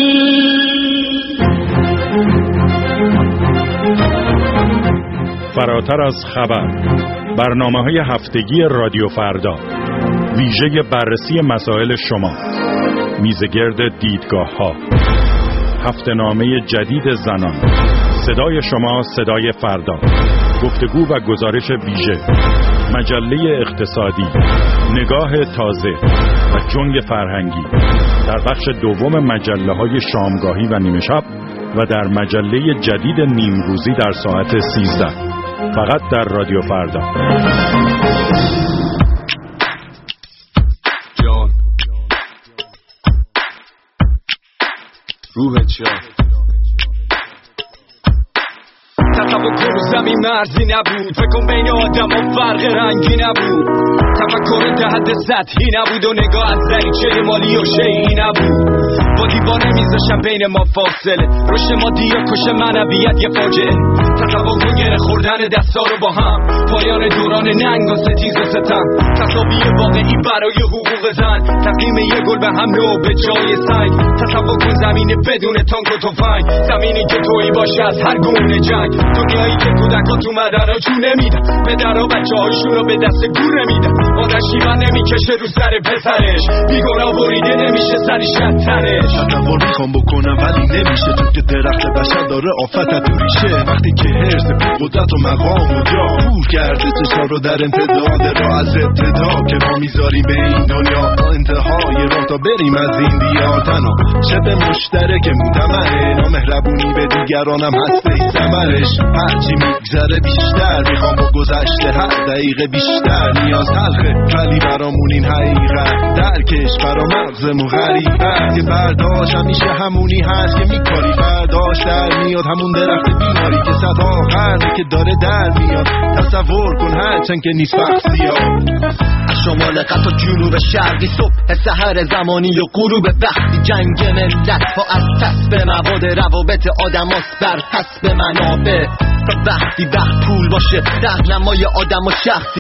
فراتر از خبر، برنامه‌های هفتگی رادیو فردا، ویژه بررسی مسائل شما، میزگرد دیدگاه‌ها، هفته‌نامه جدید زنان، صدای شما صدای فردا، گفتگو و گزارش ویژه، مجله اقتصادی، نگاه تازه و جنگ فرهنگی در بخش دوم مجله‌های شامگاهی و نیمه شب و در مجله جدید نیمروزی در ساعت 13 فقط در رادیو فردا.
جان روح چاه تصور کن رو زمین مرزی نبود فکر کن بین آدم ها فرق رنگی نبود تفکر دهد سطحی نبود و نگاه از دریچه مالی و شیعی نبود با دیوار نمیذاشم بین ما فاصله رشد مادی یا کش معنویت یه فاجعه تصور کن گره خوردن دستا رو با هم پایان دوران ننگ و ستیز و ستم تصاویر واقعی برای حقوق زن تقدیم یه گل به هم نو به جای سنگ تصور کن زمین بدون تانک و تفنگ زمینی که تویی باشه از هر گونه جنگ دنیایی که کودکات اومدن و جون نمیدن به درا بچه هاشون رو به دست گور نمیدن مادر شیون نمیکشه رو سر پسرش بیگناه بریده نمیشه سری شتنش
تصور میخوام بکنم ولی نمیشه تو که درخت بشر داره آفت تو ریشه وقتی که حرص قدرت و مقام و جا پور کرده چشا رو در امتداد را از ابتدا که ما میذاریم به این دنیا انتهای راه تا بریم از این دیار تنها شب مشترک متمره نامهربونی به دیگرانم هسته ای ثمرش هرچی میگذره بیشتر میخوام با گذشته هر دقیقه بیشتر نیاز تلخه ولی برامون این حقیقت درکش برا مغزمون غریبه که برداشت همیشه همونی هست که میکاری برداشت در میاد همون درخت بیماری که صدها قرنه که داره در میاد تصور کن هرچند که نیست وقت زیاد
شمال قطع جنوب شرقی صبح سحر زمانی و غروب وقتی جنگ ملت با از کسب مواد روابط آدم هاست بر حسب منابع تا وقتی وقت پول باشه رهنمای آدم و شخصی